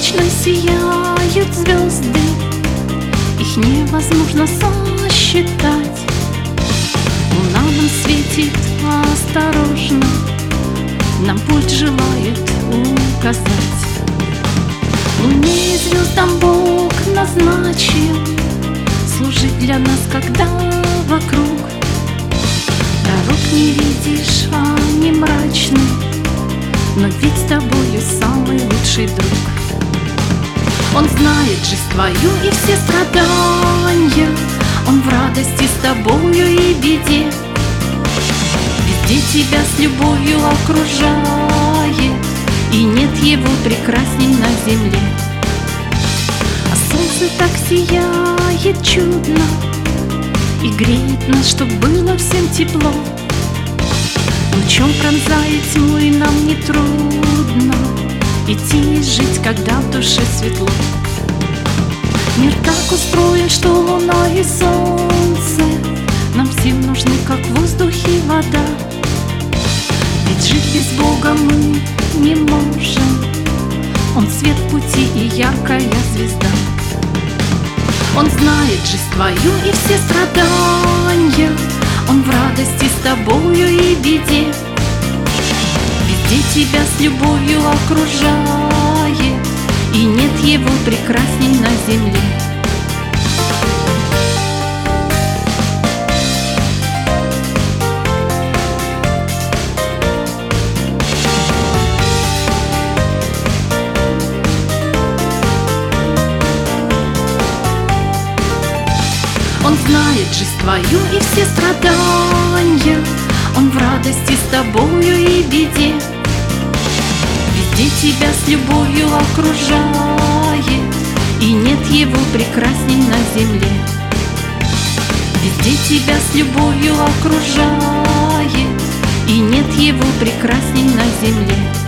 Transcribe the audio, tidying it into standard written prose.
ночной сияют звезды, их невозможно сосчитать. Луна нам светит осторожно, нам путь желает указать. Луне и звездам Бог назначил служить для нас, когда вокруг дорог не видишь, они мрачны, но ведь с тобою самый лучший друг. Он знает жизнь твою и все страдания, он в радости с тобою и беде, везде тебя с любовью окружает, и нет его прекрасней на земле. А солнце так сияет чудно и греет нас, чтоб было всем тепло. Лучом пронзает тьму, и нам не трудно идти и жить, когда в душе светло. Мир так устроен, что луна и солнце нам всем нужны, как воздух и вода. Ведь жить без Бога мы не можем, он свет пути и яркая звезда. Он знает жизнь твою и все страдания, он в радости с тобою и беде, везде тебя с любовью окружает, и нет его прекрасней на земле. Он знает жизнь твою и все страдания, он в радости с тобою и беде, везде тебя с любовью окружает, и нет его прекрасней на земле. Везде тебя с любовью окружает, и нет его прекрасней на земле.